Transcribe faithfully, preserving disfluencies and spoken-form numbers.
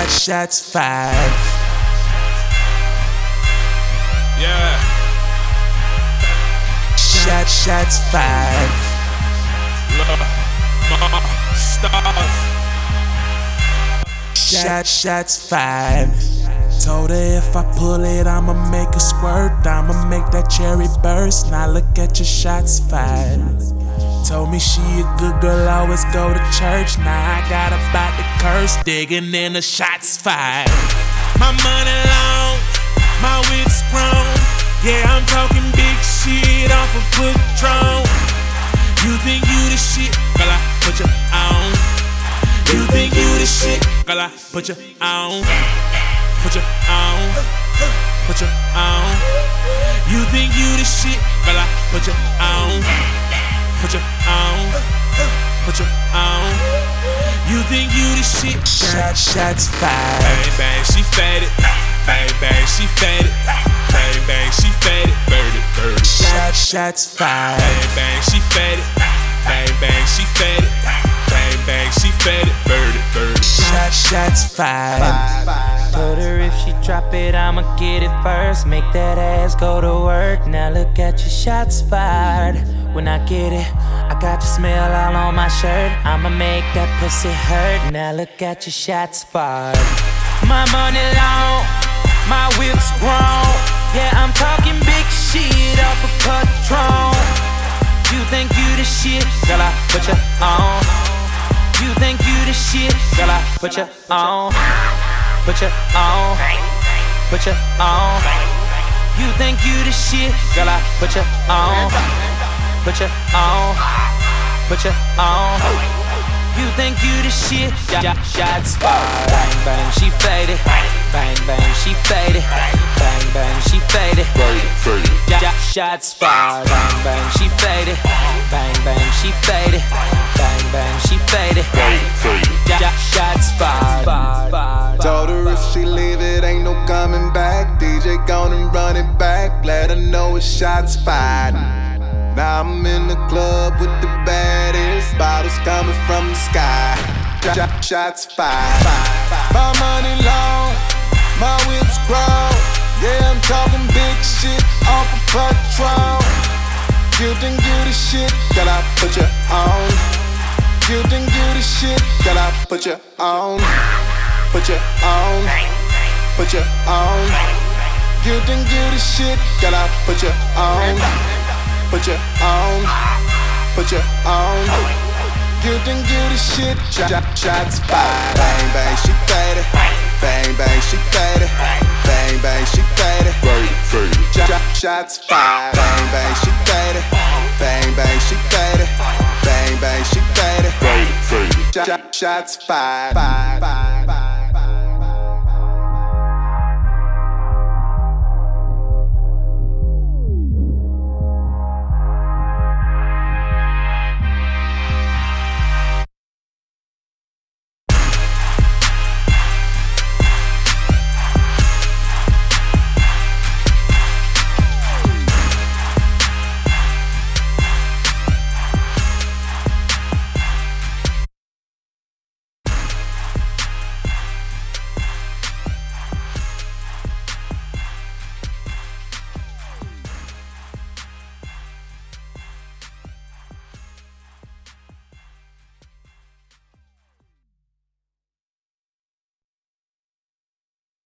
shots fired. Yeah. Shot, shots fired. Love my stars. Shot, shots fired. Told her if I pull it, I'ma make a squirt. I'ma make that cherry burst. Now look at your shots fired. Told me she a good girl, always go to church. Now I got about to curse, digging in the shots fired. My money long, my whip's grown. Yeah, I'm talking big shit off a Patron. You think you the shit, girl, I put you on. You think you the shit, girl, I put you on. Put you on, put you on. You think you the shit, girl, I put you on. Put you on, put you on. You think you the shit? Shot, shots fired. Bang bang, she faded. Bang bang, she faded. Bang bang, she faded. Birdie, birdie. Shot, shots fired. Bang bang, she faded. Bang bang, she faded. Bang bang, she faded. Birdie, birdie. Shot, shots fired. Told her if she drop it, I'ma get it first. Make that ass go to work. Now look at your shots fired. When I get it, I got the smell all on my shirt. I'ma make that pussy hurt. Now look at your shots fired. My money long, my whip's grown. Yeah, I'm talking big shit off a Patron. You think you the shit, girl, I put you on. You think you the shit, girl, I put you on. Put you on, put you on. You think you the shit, girl, I put you on. Put you on, put you on. You think you the shit, yeah, shots fired. Bang bang, she faded. Bang bang, she faded. Bang bang, she faded. Yeah, shots fired. Bang bang, she faded. Bang bang, she faded. Bang bang, she faded. Yeah, shots fired. Told her if she leave it ain't no coming back. D J gonna run it back. Let her know it's shots fired. Now I'm in the club with the baddest. Bottles coming from the sky. Sh- shots fired. My money long, my whip's grown. Yeah, I'm talking big shit off a Patron. You think you the shit, girl, I put you on. You think you the shit, girl, I put you on. Put you on, put you on. You think you the shit, girl, I put you on. Put you on, put you on. You think you the shit? Sh- shots fired. Bang bang, she faded. Bang bang, she faded. Bang bang, she faded. Sh- shots fired. Bang bang, she faded. Bang bang, she faded. Bang bang, she faded. Sh- shots fired.